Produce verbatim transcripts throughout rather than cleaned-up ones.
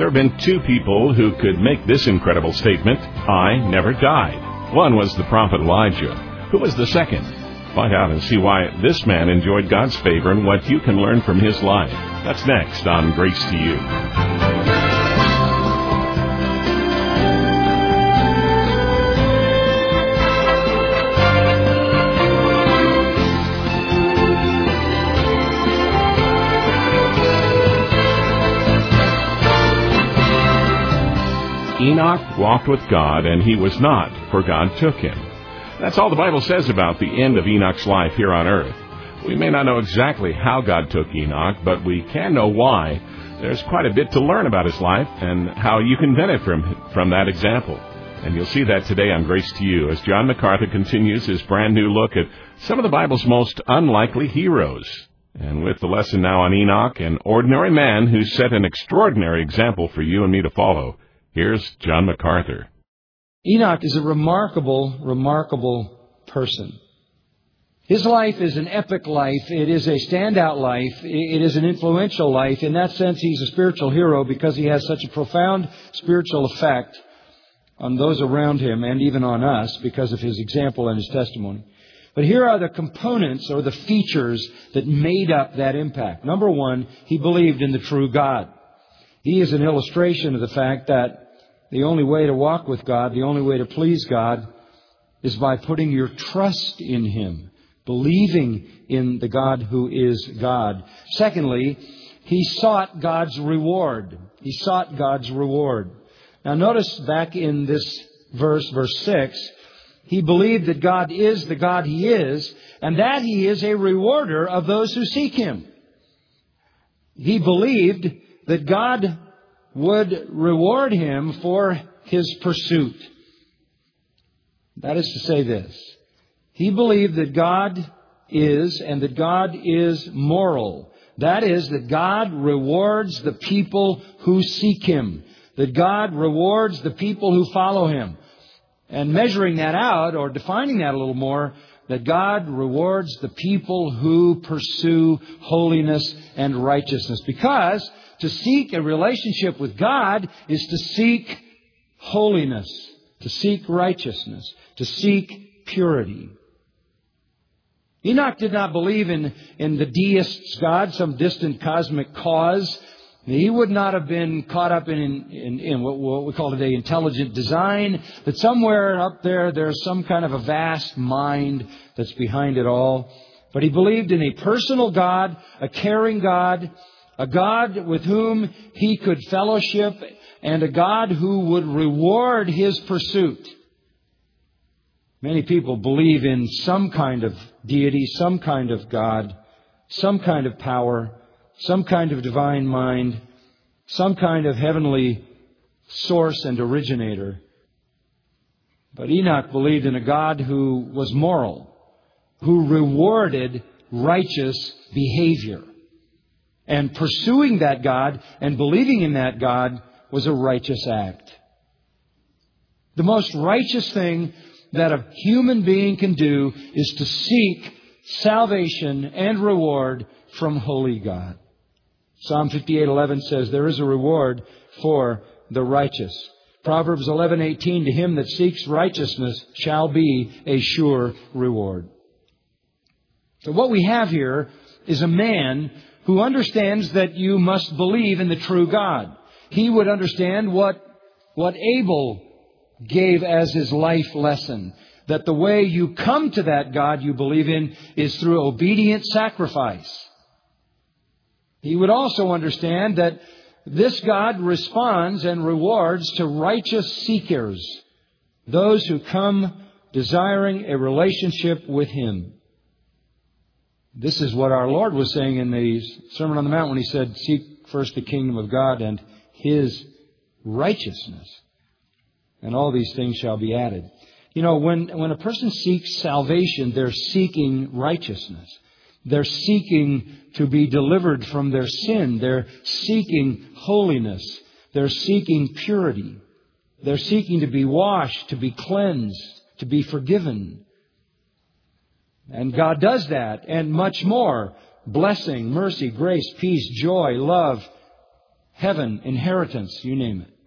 have been two people who could make this incredible statement, I never died. One was the prophet Elijah. Who was the second? Find out and see why this man enjoyed God's favor and what you can learn from his life. That's next on Grace to You. Enoch walked with God, and he was not, for God took him. That's all the Bible says about the end of Enoch's life here on earth. We may not know exactly how God took Enoch, but we can know why. There's quite a bit to learn about his life and how you can benefit from, from that example. And you'll see that today on Grace to You as John MacArthur continues his brand new look at some of the Bible's most unlikely heroes. And with the lesson now on Enoch, an ordinary man who set an extraordinary example for you and me to follow. Here's John MacArthur. Enoch is a remarkable, remarkable person. His life is an epic life. It is a standout life. It is an influential life. In that sense, he's a spiritual hero because he has such a profound spiritual effect on those around him and even on us because of his example and his testimony. But here are the components or the features that made up that impact. Number one, he believed in the true God. He is an illustration of the fact that the only way to walk with God, the only way to please God, is by putting your trust in Him, believing in the God who is God. Secondly, he sought God's reward. He sought God's reward. Now notice back in this verse, verse six, he believed that God is the God He is, and that He is a rewarder of those who seek Him. He believed that God would reward him for his pursuit. That is to say this. He believed that God is and that God is moral. That is, that God rewards the people who seek Him. That God rewards the people who follow Him. And measuring that out, or defining that a little more, that God rewards the people who pursue holiness and righteousness. Because to seek a relationship with God is to seek holiness, to seek righteousness, to seek purity. Enoch did not believe in, in the deist's God, some distant cosmic cause. He would not have been caught up in, in, in what, what we call today intelligent design, that somewhere up there there's some kind of a vast mind that's behind it all. But he believed in a personal God, a caring God, a God with whom he could fellowship, and a God who would reward his pursuit. Many people believe in some kind of deity, some kind of God, some kind of power, some kind of divine mind, some kind of heavenly source and originator. But Enoch believed in a God who was moral, who rewarded righteous behavior. And pursuing that God and believing in that God was a righteous act. The most righteous thing that a human being can do is to seek salvation and reward from holy God. Psalm fifty-eight eleven says, there is a reward for the righteous. Proverbs eleven eighteen, to him that seeks righteousness shall be a sure reward. So what we have here is a man who understands that you must believe in the true God. He would understand what, what Abel gave as his life lesson. That the way you come to that God you believe in is through obedient sacrifice. He would also understand that this God responds and rewards to righteous seekers, those who come desiring a relationship with Him. This is what our Lord was saying in the Sermon on the Mount when He said, seek first the kingdom of God and His righteousness, and all these things shall be added. You know, when, when a person seeks salvation, they're seeking righteousness. They're seeking to be delivered from their sin. They're seeking holiness. They're seeking purity. They're seeking to be washed, to be cleansed, to be forgiven. And God does that and much more. Blessing, mercy, grace, peace, joy, love, heaven, inheritance, you name it.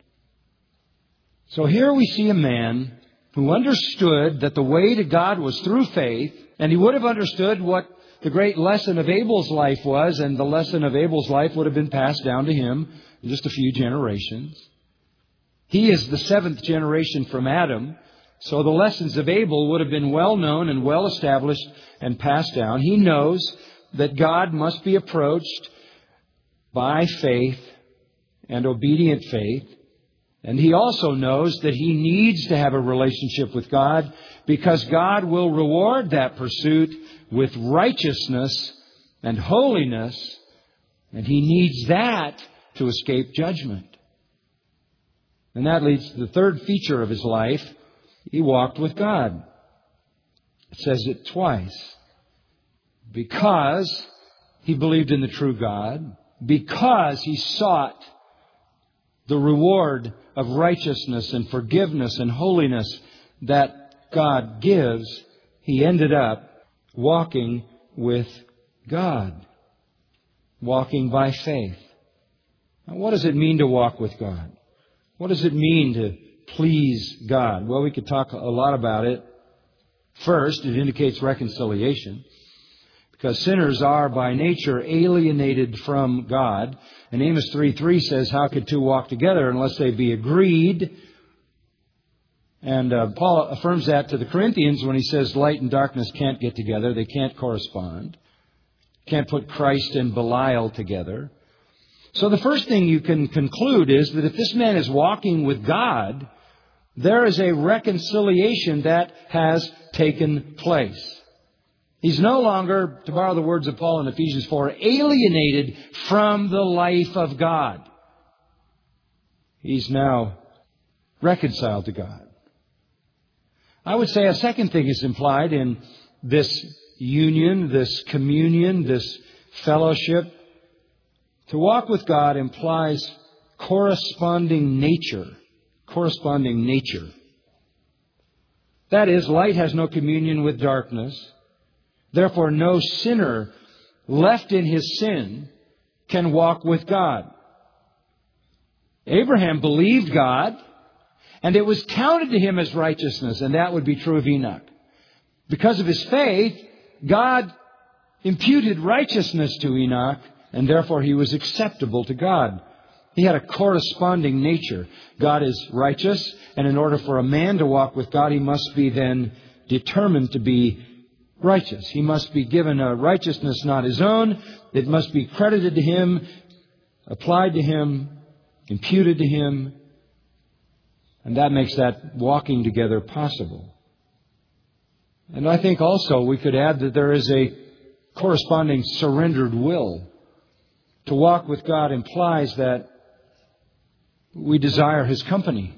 So here we see a man who understood that the way to God was through faith, and he would have understood what the great lesson of Abel's life was, and the lesson of Abel's life would have been passed down to him in just a few generations. He is the seventh generation from Adam, so the lessons of Abel would have been well known and well established and passed down. He knows that God must be approached by faith and obedient faith. And he also knows that he needs to have a relationship with God because God will reward that pursuit with righteousness and holiness. And he needs that to escape judgment. And that leads to the third feature of his life. He walked with God. It says it twice. Because he believed in the true God. Because he sought the reward of righteousness and forgiveness and holiness that God gives, he ended up walking with God. Walking by faith. Now, what does it mean to walk with God? What does it mean to please God? Well, we could talk a lot about it. First, it indicates reconciliation. Because sinners are by nature alienated from God. And Amos three three says, how could two walk together unless they be agreed? And uh, Paul affirms that to the Corinthians when he says light and darkness can't get together. They can't correspond. Can't put Christ and Belial together. So the first thing you can conclude is that if this man is walking with God, there is a reconciliation that has taken place. He's no longer, to borrow the words of Paul in Ephesians four, alienated from the life of God. He's now reconciled to God. I would say a second thing is implied in this union, this communion, this fellowship. To walk with God implies corresponding nature. Corresponding nature. That is, light has no communion with darkness. Therefore, no sinner left in his sin can walk with God. Abraham believed God, and it was counted to him as righteousness, and that would be true of Enoch. Because of his faith, God imputed righteousness to Enoch, and therefore he was acceptable to God. He had a corresponding nature. God is righteous, and in order for a man to walk with God, he must be then determined to be righteous. He must be given a righteousness not his own. It must be credited to him, applied to him, imputed to him. And that makes that walking together possible. And I think also we could add that there is a corresponding surrendered will. To walk with God implies that we desire His company.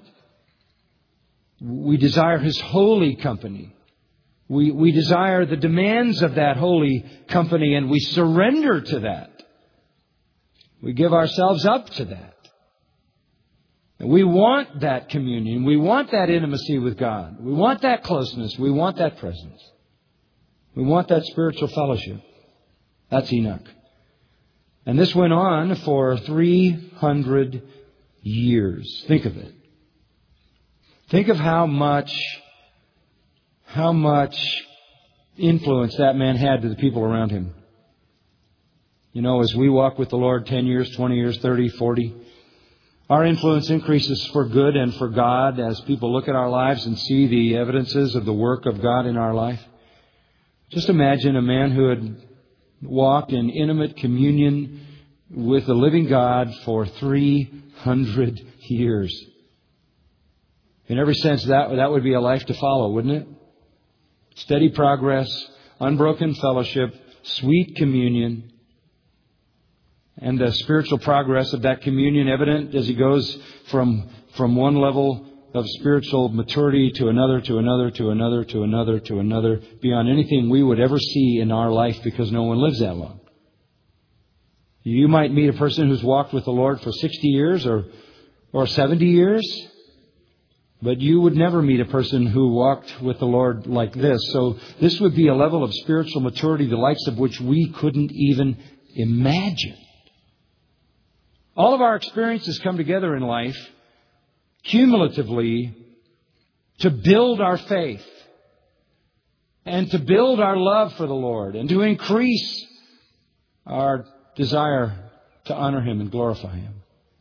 We desire His holy company. We, we desire the demands of that holy company, and we surrender to that. We give ourselves up to that. And we want that communion. We want that intimacy with God. We want that closeness. We want that presence. We want that spiritual fellowship. That's Enoch. And this went on for three hundred years. Think of it. Think of how much, how much influence that man had to the people around him. You know, as we walk with the Lord ten years, twenty years, thirty, forty, our influence increases for good and for God as people look at our lives and see the evidences of the work of God in our life. Just imagine a man who had walked in intimate communion with the living God for three hundred years. In every sense, that, that would be a life to follow, wouldn't it? Steady progress, unbroken fellowship, sweet communion, and the spiritual progress of that communion evident as he goes from, from one level of spiritual maturity to another, to another, to another, to another, to another, beyond anything we would ever see in our life because no one lives that long. You might meet a person who's walked with the Lord for sixty years or, or seventy years, but you would never meet a person who walked with the Lord like this. So this would be a level of spiritual maturity, the likes of which we couldn't even imagine. All of our experiences come together in life cumulatively to build our faith and to build our love for the Lord and to increase our desire to honor Him and glorify Him.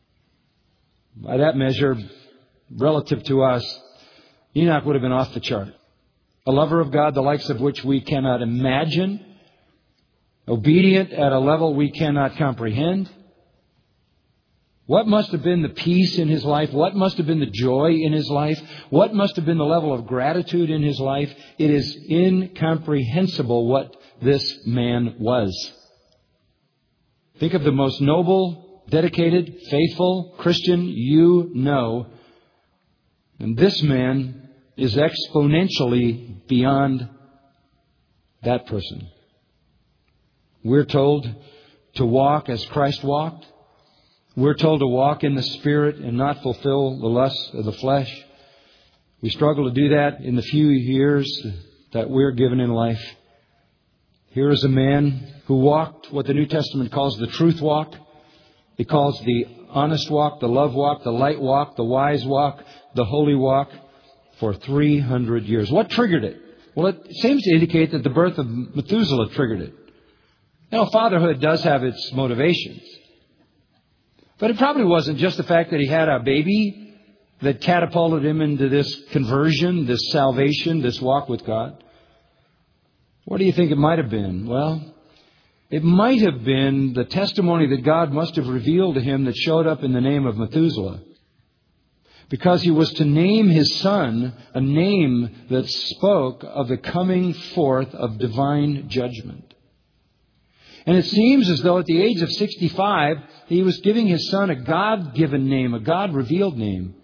By that measure, relative to us, Enoch would have been off the chart. A lover of God, the likes of which we cannot imagine. Obedient at a level we cannot comprehend. What must have been the peace in his life? What must have been the joy in his life? What must have been the level of gratitude in his life? It is incomprehensible what this man was. Think of the most noble, dedicated, faithful Christian you know. And this man is exponentially beyond that person. We're told to walk as Christ walked. We're told to walk in the Spirit and not fulfill the lusts of the flesh. We struggle to do that in the few years that we're given in life. Here is a man who walked what the New Testament calls the truth walk. He calls the honest walk, the love walk, the light walk, the wise walk, the holy walk for three hundred years. What triggered it? Well, it seems to indicate that the birth of Methuselah triggered it. You know, fatherhood does have its motivations. But it probably wasn't just the fact that he had a baby that catapulted him into this conversion, this salvation, this walk with God. What do you think it might have been? Well, it might have been the testimony that God must have revealed to him that showed up in the name of Methuselah. Because he was to name his son a name that spoke of the coming forth of divine judgment. And it seems as though at the age of sixty-five, he was giving his son a God-given name, a God-revealed name.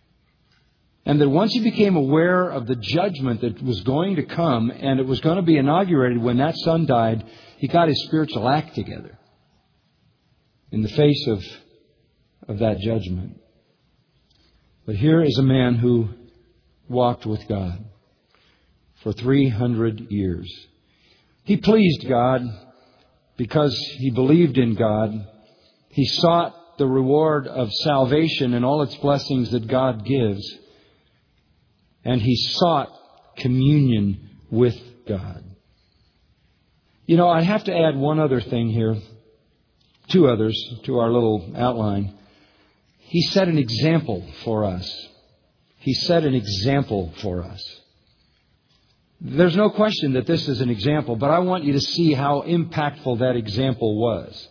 And that once he became aware of the judgment that was going to come and it was going to be inaugurated when that son died, he got his spiritual act together in the face of, of that judgment. But here is a man who walked with God for three hundred years. He pleased God because he believed in God. He sought the reward of salvation and all its blessings that God gives. And he sought communion with God. You know, I have to add one other thing here. Two others to our little outline. He set an example for us. He set an example for us. There's no question that this is an example, but I want you to see how impactful that example was.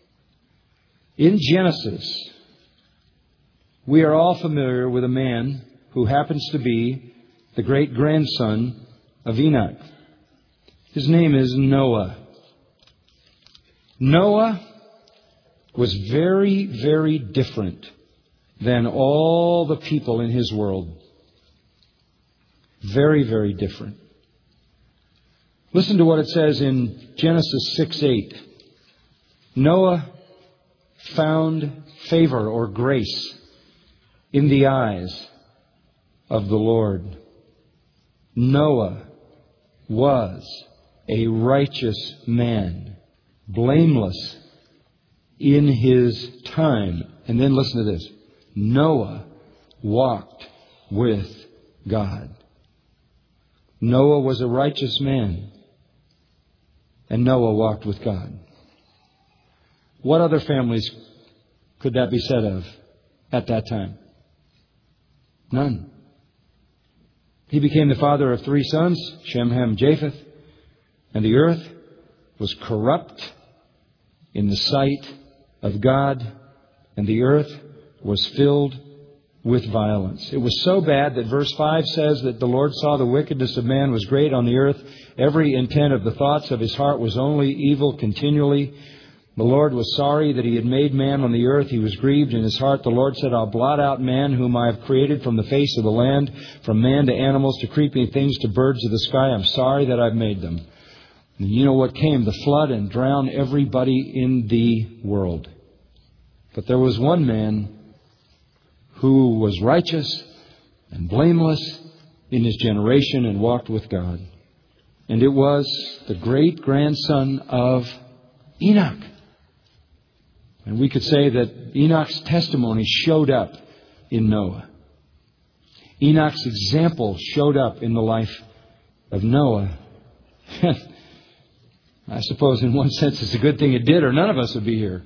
In Genesis, we are all familiar with a man who happens to be the great-grandson of Enoch. His name is Noah. Noah was very, very different than all the people in his world. Very, very different. Listen to what it says in Genesis six eight. Noah found favor or grace in the eyes of the Lord. Noah was a righteous man, blameless in his time. And then listen to this. Noah walked with God. Noah was a righteous man, and Noah walked with God. What other families could that be said of at that time? None. He became the father of three sons, Shem, Ham, Japheth, and the earth was corrupt in the sight of God, and the earth was filled with violence. It was so bad that verse five says that the Lord saw the wickedness of man was great on the earth. Every intent of the thoughts of his heart was only evil continually. The Lord was sorry that he had made man on the earth. He was grieved in his heart. The Lord said, I'll blot out man whom I have created from the face of the land, from man to animals to creeping things to birds of the sky. I'm sorry that I've made them. And you know what came? The flood and drowned everybody in the world. But there was one man who was righteous and blameless in his generation and walked with God. And it was the great-grandson of Enoch. And we could say that Enoch's testimony showed up in Noah. Enoch's example showed up in the life of Noah. I suppose in one sense it's a good thing it did, or none of us would be here.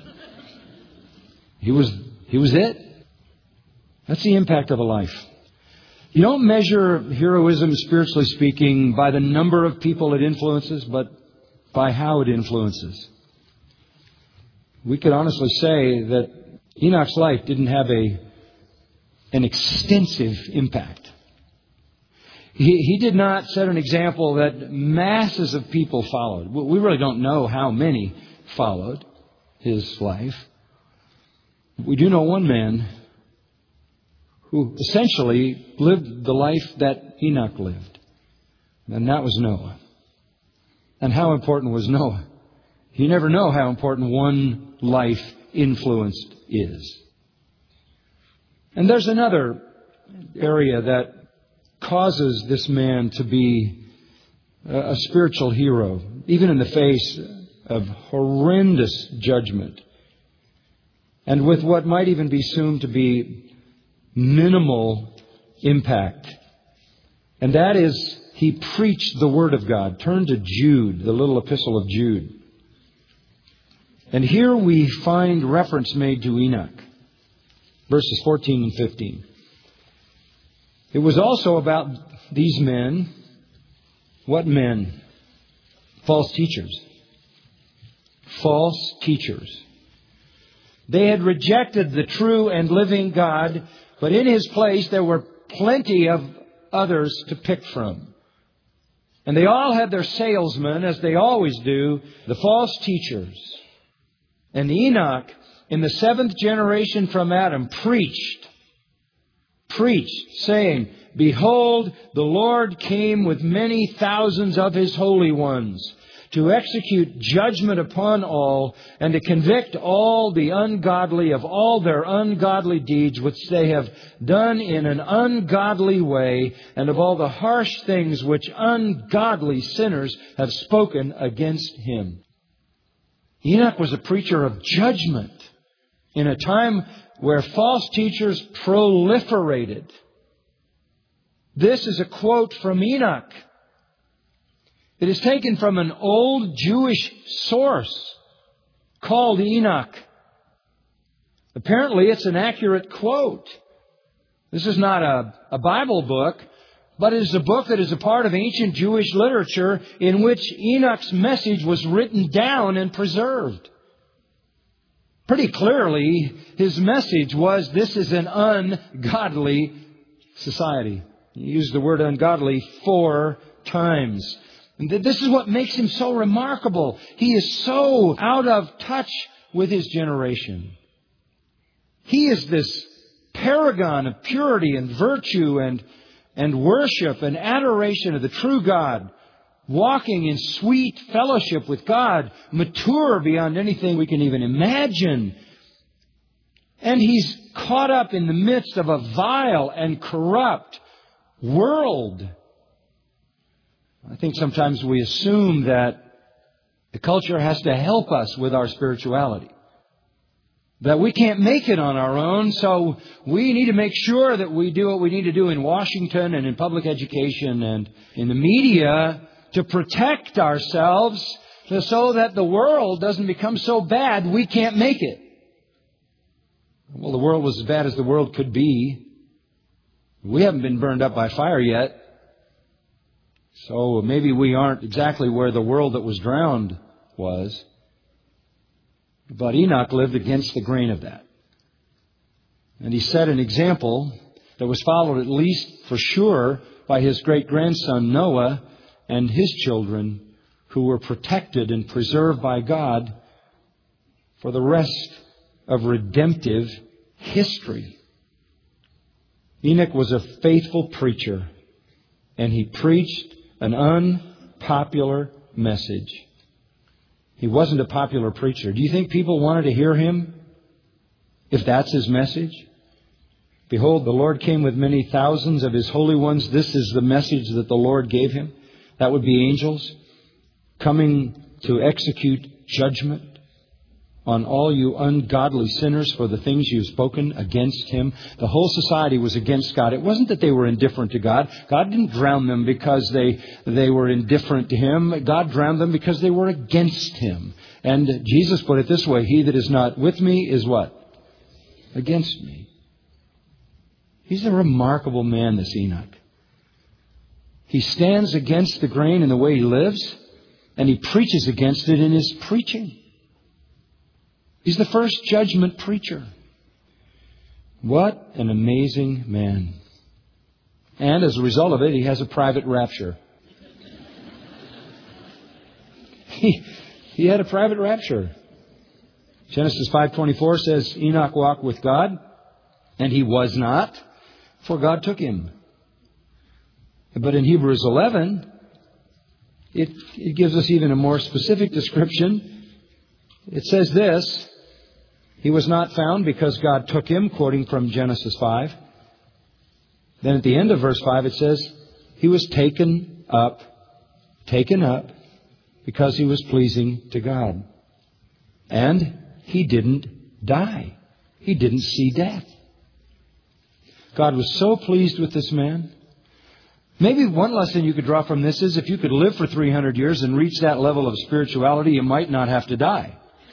He was, he was it. That's the impact of a life. You don't measure heroism, spiritually speaking, by the number of people it influences, but by how it influences. We could honestly say that Enoch's life didn't have a an extensive impact. He, he did not set an example that masses of people followed. We really don't know how many followed his life. We do know one man who essentially lived the life that Enoch lived. And that was Noah. And how important was Noah? You never know how important one life influenced is. And there's another area that causes this man to be a spiritual hero, even in the face of horrendous judgment, and with what might even be assumed to be minimal impact. And that is, he preached the Word of God. Turn to Jude, the little epistle of Jude. And here we find reference made to Enoch, verses fourteen and fifteen. It was also about these men. What men? False teachers. False teachers. They had rejected the true and living God, but in His place there were plenty of others to pick from. And they all had their salesmen, as they always do, the false teachers. And Enoch, in the seventh generation from Adam, preached, preached, saying, "Behold, the Lord came with many thousands of His holy ones, to execute judgment upon all, and to convict all the ungodly of all their ungodly deeds which they have done in an ungodly way, and of all the harsh things which ungodly sinners have spoken against Him." Enoch was a preacher of judgment in a time where false teachers proliferated. This is a quote from Enoch. It is taken from an old Jewish source called Enoch. Apparently, it's an accurate quote. This is not a, a Bible book, but it is a book that is a part of ancient Jewish literature in which Enoch's message was written down and preserved. Pretty clearly, his message was, this is an ungodly society. He used the word ungodly four times. And this is what makes him so remarkable. He is so out of touch with his generation. He is this paragon of purity and virtue and, and worship and adoration of the true God, walking in sweet fellowship with God, mature beyond anything we can even imagine. And he's caught up in the midst of a vile and corrupt world. I think sometimes we assume that the culture has to help us with our spirituality, that we can't make it on our own, so we need to make sure that we do what we need to do in Washington and in public education and in the media to protect ourselves so that the world doesn't become so bad we can't make it. Well, the world was as bad as the world could be. We haven't been burned up by fire yet. So maybe we aren't exactly where the world that was drowned was. But Enoch lived against the grain of that. And he set an example that was followed at least for sure by his great-grandson Noah and his children, who were protected and preserved by God for the rest of redemptive history. Enoch was a faithful preacher, and he preached an unpopular message. He wasn't a popular preacher. Do you think people wanted to hear him if that's his message? Behold, the Lord came with many thousands of His holy ones. This is the message that the Lord gave him. That would be angels coming to execute judgment on all you ungodly sinners for the things you've spoken against Him. The whole society was against God. It wasn't that they were indifferent to God. God didn't drown them because they, they were indifferent to Him. God drowned them because they were against Him. And Jesus put it this way, he that is not with me is what? Against me. He's a remarkable man, this Enoch. He stands against the grain in the way he lives, and he preaches against it in his preaching. He's the first judgment preacher. What an amazing man. And as a result of it, he has a private rapture. He, he had a private rapture. Genesis five twenty-four says, Enoch walked with God, and he was not, for God took him. But in Hebrews eleven, it, it gives us even a more specific description. It says this, he was not found because God took him, quoting from Genesis five. Then at the end of verse five it says, he was taken up, taken up, because he was pleasing to God. And he didn't die. He didn't see death. God was so pleased with this man. Maybe one lesson you could draw from this is if you could live for three hundred years and reach that level of spirituality, you might not have to die.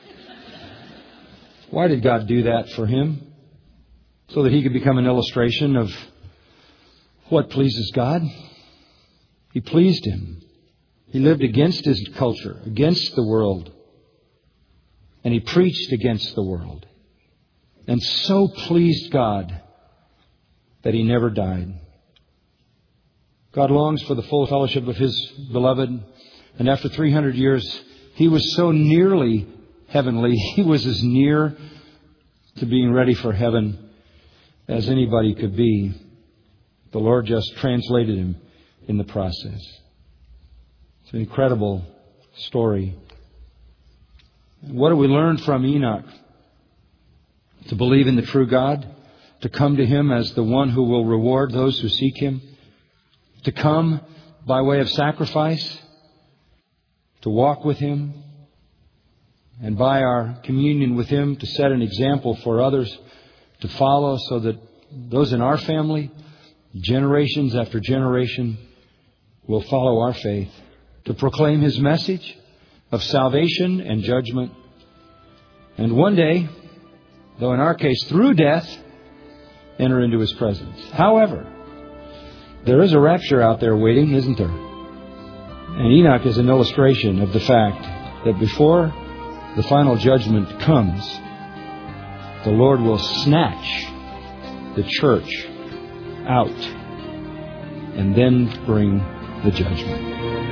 Why did God do that for him? So that he could become an illustration of what pleases God. He pleased Him. He lived against his culture, against the world. And he preached against the world. And so pleased God that he never died. God longs for the full fellowship of His beloved. And after three hundred years, he was so nearly heavenly. He was as near to being ready for heaven as anybody could be. The Lord just translated him in the process. It's an incredible story. What do we learn from Enoch? To believe in the true God, to come to Him as the one who will reward those who seek Him, to come by way of sacrifice, to walk with Him, and by our communion with Him to set an example for others to follow so that those in our family, generations after generation, will follow our faith, to proclaim His message of salvation and judgment. And one day, though in our case through death, enter into His presence. However, there is a rapture out there waiting, isn't there? And Enoch is an illustration of the fact that before the final judgment comes, the Lord will snatch the church out and then bring the judgment.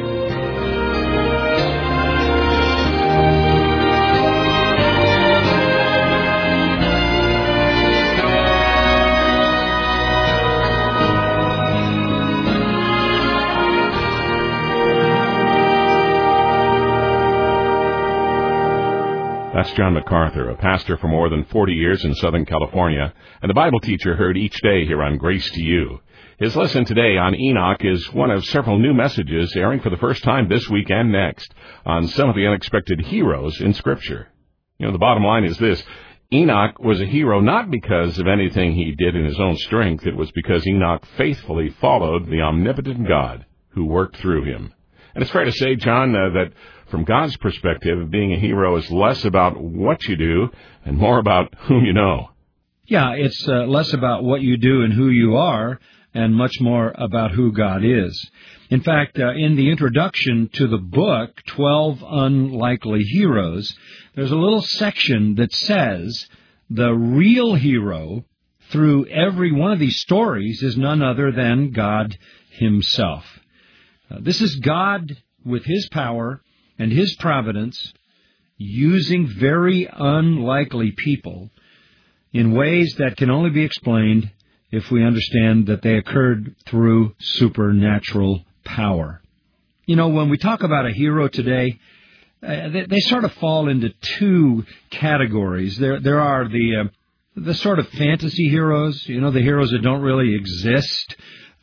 That's John MacArthur, a pastor for more than forty years in Southern California, and a Bible teacher heard each day here on Grace to You. His lesson today on Enoch is one of several new messages airing for the first time this week and next on some of the unexpected heroes in Scripture. You know, the bottom line is this. Enoch was a hero not because of anything he did in his own strength. It was because Enoch faithfully followed the omnipotent God who worked through him. And it's fair to say, John, uh, that from God's perspective, being a hero is less about what you do and more about whom you know. Yeah, it's uh, less about what you do and who you are and much more about who God is. In fact, uh, in the introduction to the book, twelve Unlikely Heroes, there's a little section that says the real hero through every one of these stories is none other than God Himself. Uh, this is God with His power and His providence using very unlikely people in ways that can only be explained if we understand that they occurred through supernatural power. You know, when we talk about a hero today, uh, they, they sort of fall into two categories. There, there are the uh, the sort of fantasy heroes, you know, the heroes that don't really exist.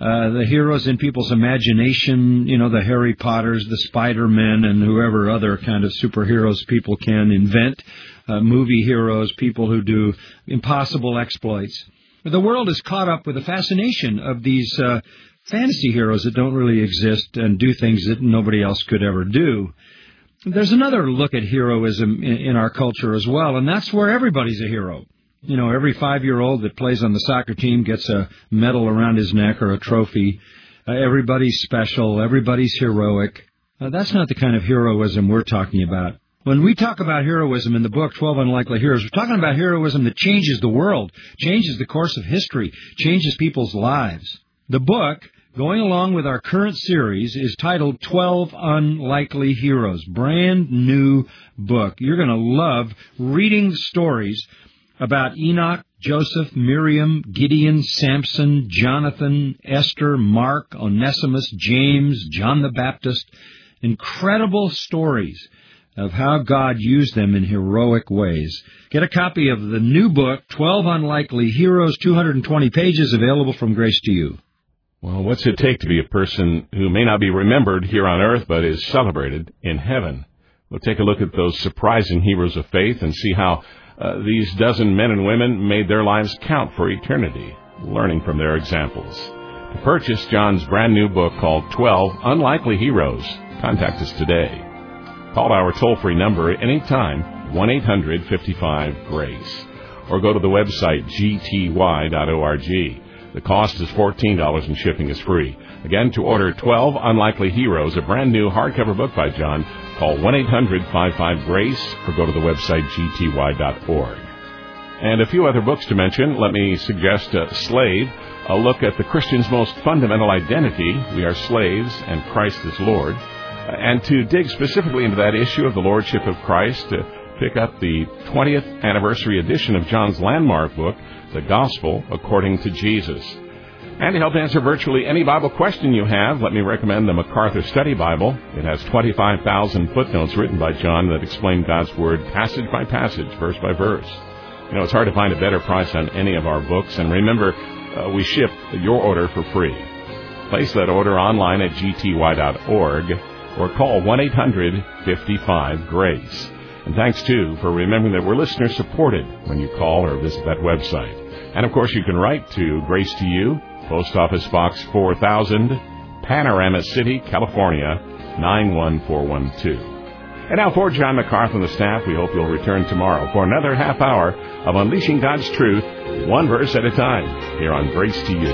Uh, the heroes in people's imagination, you know, the Harry Potters, the Spider-Men, and whoever other kind of superheroes people can invent, uh, movie heroes, people who do impossible exploits. The world is caught up with the fascination of these uh, fantasy heroes that don't really exist and do things that nobody else could ever do. There's another look at heroism in, in our culture as well, and that's where everybody's a hero. You know, every five-year-old that plays on the soccer team gets a medal around his neck or a trophy. Uh, everybody's special. Everybody's heroic. Uh, that's not the kind of heroism we're talking about. When we talk about heroism in the book, twelve Unlikely Heroes, we're talking about heroism that changes the world, changes the course of history, changes people's lives. The book, going along with our current series, is titled twelve Unlikely Heroes. Brand new book. You're going to love reading stories about Enoch, Joseph, Miriam, Gideon, Samson, Jonathan, Esther, Mark, Onesimus, James, John the Baptist. Incredible stories of how God used them in heroic ways. Get a copy of the new book, twelve Unlikely Heroes, two hundred twenty pages, available from Grace to You. Well, what's it take to be a person who may not be remembered here on earth but is celebrated in heaven? We'll take a look at those surprising heroes of faith and see how Uh, these dozen men and women made their lives count for eternity, learning from their examples. To purchase John's brand new book called twelve Unlikely Heroes, contact us today. Call our toll-free number at any time, one eight hundred fifty-five GRACE, or go to the website g t y dot org. The cost is fourteen dollars and shipping is free. Again, to order twelve Unlikely Heroes, a brand new hardcover book by John, call one eight hundred fifty-five GRACE or go to the website g t y dot org. And a few other books to mention. Let me suggest uh, Slave, a look at the Christian's most fundamental identity. We are slaves and Christ is Lord. Uh, and to dig specifically into that issue of the Lordship of Christ, to pick up the twentieth anniversary edition of John's landmark book, The Gospel According to Jesus. And to help answer virtually any Bible question you have, let me recommend the MacArthur Study Bible. It has twenty-five thousand footnotes written by John that explain God's Word passage by passage, verse by verse. You know, it's hard to find a better price on any of our books. And remember, uh, we ship your order for free. Place that order online at g t y dot org or call one eight hundred fifty-five GRACE. And thanks, too, for remembering that we're listener-supported when you call or visit that website. And, of course, you can write to Grace to You, Post Office Box four thousand, Panorama City, California, nine one four one two. And now for John MacArthur and the staff, we hope you'll return tomorrow for another half hour of Unleashing God's Truth, one verse at a time, here on Grace to You.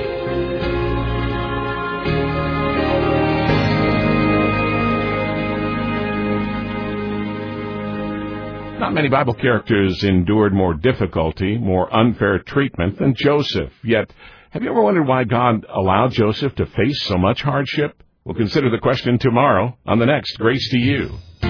Not many Bible characters endured more difficulty, more unfair treatment than Joseph. Yet, have you ever wondered why God allowed Joseph to face so much hardship? We'll consider the question tomorrow on the next Grace to You.